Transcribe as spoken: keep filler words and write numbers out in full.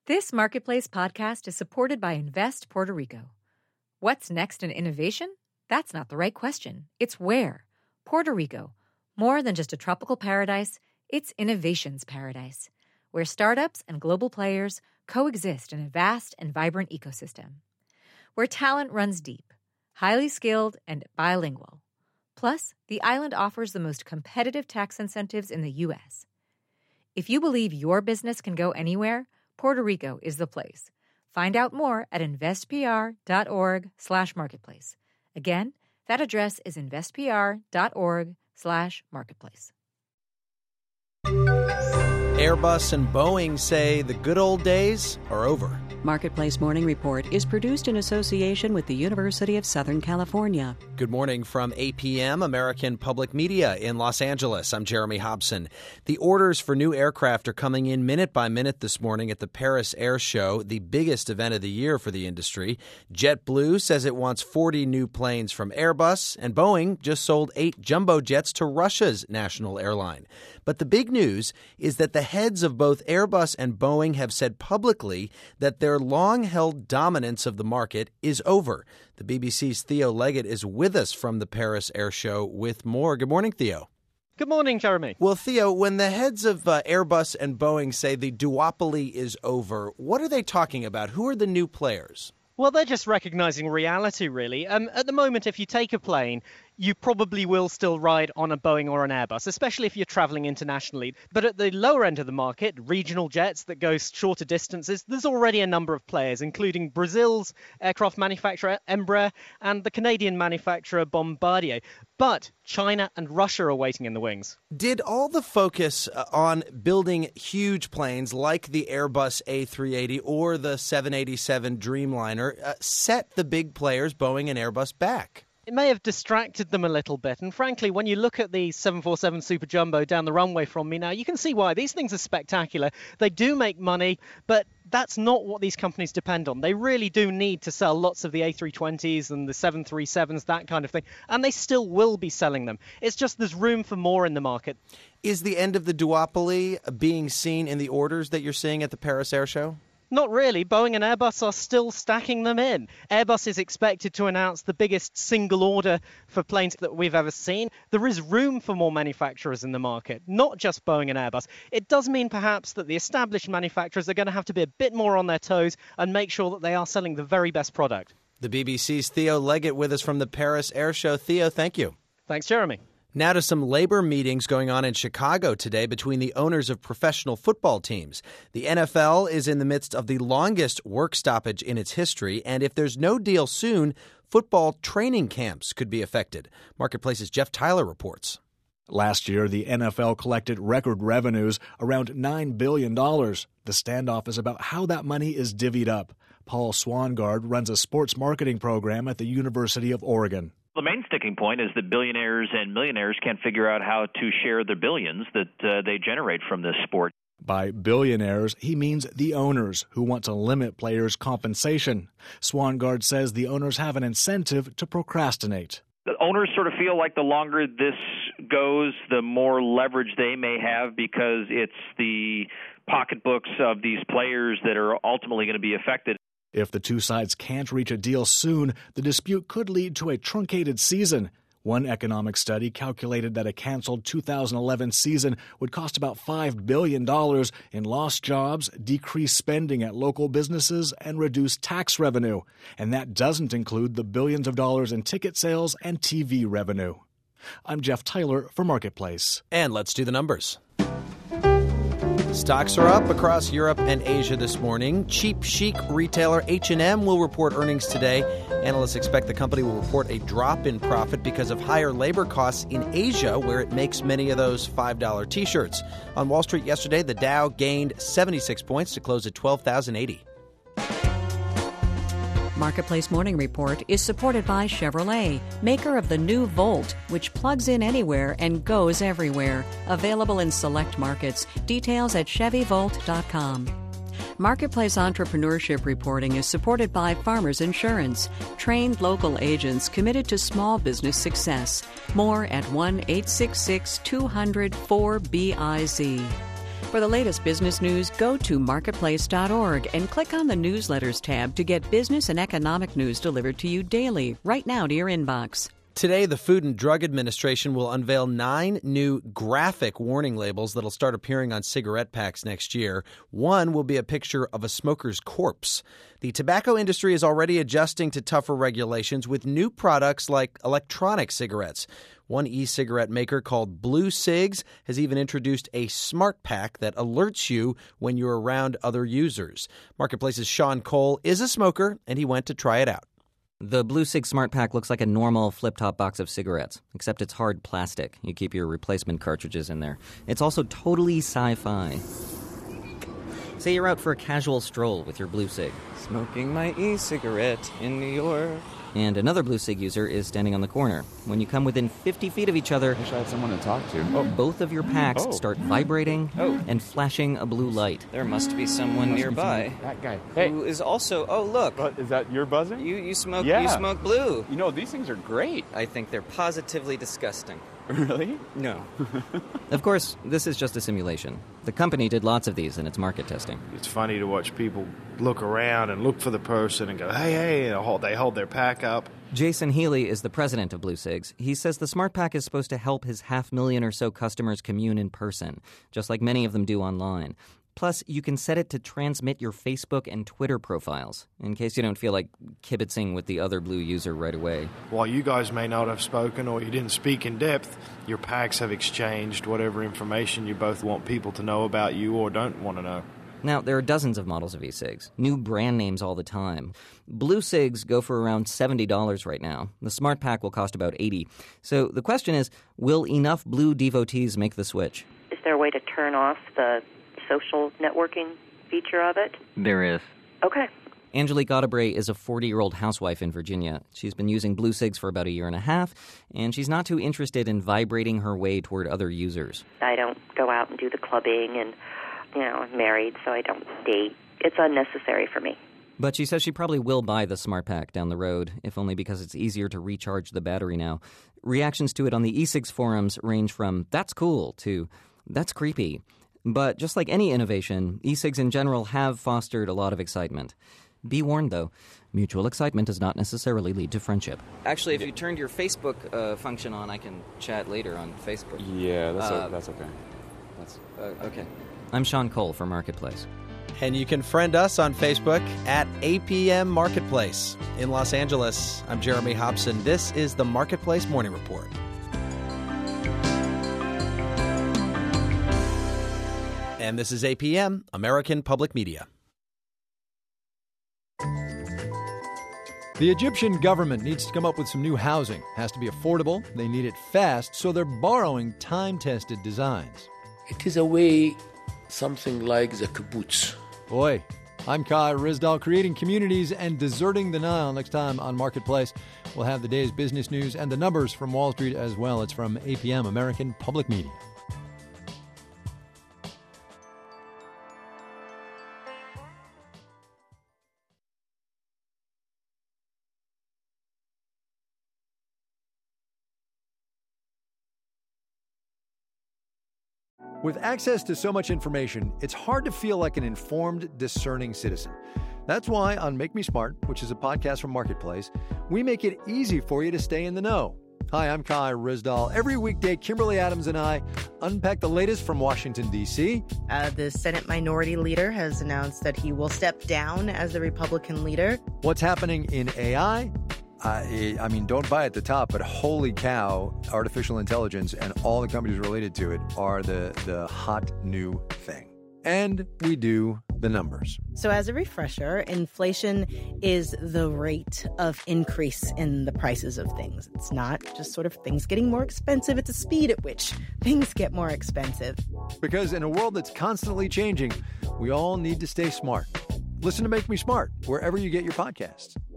This Marketplace podcast is supported by Invest Puerto Rico. What's next in innovation? That's not the right question. It's where. Puerto Rico. More than just a tropical paradise, it's innovation's paradise, where startups and global players coexist in a vast and vibrant ecosystem. Where talent runs deep, highly skilled, and bilingual. Plus, the island offers the most competitive tax incentives in the U S. If you believe your business can go anywhere, Puerto Rico is the place. Find out more at investpr.org slash marketplace. Again, that address is investpr.org slash marketplace. Airbus and Boeing say the good old days are over. Marketplace Morning Report is produced in association with the University of Southern California. Good morning from A P M, American Public Media in Los Angeles. I'm Jeremy Hobson. The orders for new aircraft are coming in minute by minute this morning at the Paris Air Show, the biggest event of the year for the industry. JetBlue says it wants forty new planes from Airbus, and Boeing just sold eight jumbo jets to Russia's national airline. But the big news is that the heads of both Airbus and Boeing have said publicly that their long-held dominance of the market is over. The B B C's Theo Leggett is with us from the Paris Air Show with more. Good morning, Theo. Good morning, Jeremy. Well, Theo, when the heads of uh, Airbus and Boeing say the duopoly is over, what are they talking about? Who are the new players? Well, they're just recognizing reality, really. Um, at the moment, if you take a plane, you probably will still ride on a Boeing or an Airbus, especially if you're traveling internationally. But at the lower end of the market, regional jets that go shorter distances, there's already a number of players, including Brazil's aircraft manufacturer Embraer and the Canadian manufacturer Bombardier. But China and Russia are waiting in the wings. Did all the focus on building huge planes like the Airbus A three eighty or the seven eighty-seven Dreamliner uh, set the big players, Boeing and Airbus, back? It may have distracted them a little bit. And frankly, when you look at the seven forty-seven Super Jumbo down the runway from me now, you can see why. These things are spectacular. They do make money, but that's not what these companies depend on. They really do need to sell lots of the A three twenties and the seven thirty-sevens, that kind of thing. And they still will be selling them. It's just there's room for more in the market. Is the end of the duopoly being seen in the orders that you're seeing at the Paris Air Show? Not really. Boeing and Airbus are still stacking them in. Airbus is expected to announce the biggest single order for planes that we've ever seen. There is room for more manufacturers in the market, not just Boeing and Airbus. It does mean perhaps that the established manufacturers are going to have to be a bit more on their toes and make sure that they are selling the very best product. The B B C's Theo Leggett with us from the Paris Air Show. Theo, thank you. Thanks, Jeremy. Now to some labor meetings going on in Chicago today between the owners of professional football teams. The N F L is in the midst of the longest work stoppage in its history, and if there's no deal soon, football training camps could be affected. Marketplace's Jeff Tyler reports. Last year, the N F L collected record revenues, around nine billion dollars. The standoff is about how that money is divvied up. Paul Swangard runs a sports marketing program at the University of Oregon. The main sticking point is that billionaires and millionaires can't figure out how to share the billions that uh, they generate from this sport. By billionaires, he means the owners who want to limit players' compensation. Swangard says the owners have an incentive to procrastinate. The owners sort of feel like the longer this goes, the more leverage they may have because it's the pocketbooks of these players that are ultimately going to be affected. If the two sides can't reach a deal soon, the dispute could lead to a truncated season. One economic study calculated that a canceled two thousand eleven season would cost about five billion dollars in lost jobs, decreased spending at local businesses, and reduced tax revenue. And that doesn't include the billions of dollars in ticket sales and T V revenue. I'm Jeff Tyler for Marketplace. And let's do the numbers. Stocks are up across Europe and Asia this morning. Cheap chic retailer H and M will report earnings today. Analysts expect the company will report a drop in profit because of higher labor costs in Asia, where it makes many of those five dollar T-shirts. On Wall Street yesterday, the Dow gained seventy-six points to close at twelve thousand eighty. Marketplace Morning Report is supported by Chevrolet, maker of the new Volt, which plugs in anywhere and goes everywhere. Available in select markets. Details at chevy volt dot com. Marketplace Entrepreneurship Reporting is supported by Farmers Insurance, trained local agents committed to small business success. More at one eight six six two hundred four B I Z. For the latest business news, go to marketplace dot org and click on the Newsletters tab to get business and economic news delivered to you daily, right now to your inbox. Today, the Food and Drug Administration will unveil nine new graphic warning labels that'll start appearing on cigarette packs next year. One will be a picture of a smoker's corpse. The tobacco industry is already adjusting to tougher regulations with new products like electronic cigarettes. One e-cigarette maker called Blue Cigs has even introduced a smart pack that alerts you when you're around other users. Marketplace's Sean Cole is a smoker, and he went to try it out. The Blue Sig Smart Pack looks like a normal flip-top box of cigarettes, except it's hard plastic. You keep your replacement cartridges in there. It's also totally sci-fi. Say you're out for a casual stroll with your Blue Sig. Smoking my e-cigarette in New York. And another Blue Sig user is standing on the corner. When you come within fifty feet of each other, I wish I had someone to talk to. Oh. Both of your packs oh. start vibrating oh. and flashing a blue light. There must be someone must nearby. Be someone, that guy. Hey. Who is also, oh, look. But is that your buzzer? You you smoke yeah. you smoke blue. You know, these things are great. I think they're positively disgusting. Really? No. Of course, this is just a simulation. The company did lots of these in its market testing. It's funny to watch people look around and look for the person and go, hey, hey, and hold, they hold their pack up. Jason Healy is the president of Blue Cigs. He says the Smart Pack is supposed to help his half million or so customers commune in person, just like many of them do online. Plus, you can set it to transmit your Facebook and Twitter profiles, in case you don't feel like kibitzing with the other Blue user right away. While you guys may not have spoken or you didn't speak in depth, your packs have exchanged whatever information you both want people to know about you or don't want to know. Now, there are dozens of models of e-cigs, new brand names all the time. Blue Cigs go for around seventy dollars right now. The Smart Pack will cost about eighty dollars. So the question is, will enough Blue devotees make the switch? Is there a way to turn off the social networking feature of it? There is. Okay. Angelique Audebray is a forty-year-old housewife in Virginia. She's been using Blue Cigs for about a year and a half, and she's not too interested in vibrating her way toward other users. I don't go out and do the clubbing, and, you know, I'm married, so I don't date. It's unnecessary for me. But she says she probably will buy the Smart Pack down the road, if only because it's easier to recharge the battery now. Reactions to it on the e-cigs forums range from, that's cool, to, that's creepy. But just like any innovation, e-cigs in general have fostered a lot of excitement. Be warned, though, mutual excitement does not necessarily lead to friendship. Actually, if you turned your Facebook uh, function on, I can chat later on Facebook. Yeah, that's, uh, o- that's okay. That's uh, okay. I'm Sean Cole for Marketplace. And you can friend us on Facebook at A P M Marketplace. In Los Angeles, I'm Jeremy Hobson. This is the Marketplace Morning Report. And this is A P M, American Public Media. The Egyptian government needs to come up with some new housing. It has to be affordable, they need it fast, so they're borrowing time-tested designs. It is a way, something like the kibbutz. Boy, I'm Kai Rizdal, creating communities and deserting the Nile. Next time on Marketplace, we'll have the day's business news and the numbers from Wall Street as well. It's from A P M, American Public Media. With access to so much information, it's hard to feel like an informed, discerning citizen. That's why on Make Me Smart, which is a podcast from Marketplace, we make it easy for you to stay in the know. Hi, I'm Kai Rizdal. Every weekday, Kimberly Adams and I unpack the latest from Washington, D C Uh, the Senate Minority Leader has announced that he will step down as the Republican leader. What's happening in A I? I, I mean, don't buy at the top, but holy cow, artificial intelligence and all the companies related to it are the, the hot new thing. And we do the numbers. So as a refresher, inflation is the rate of increase in the prices of things. It's not just sort of things getting more expensive. It's the speed at which things get more expensive. Because in a world that's constantly changing, we all need to stay smart. Listen to Make Me Smart wherever you get your podcasts.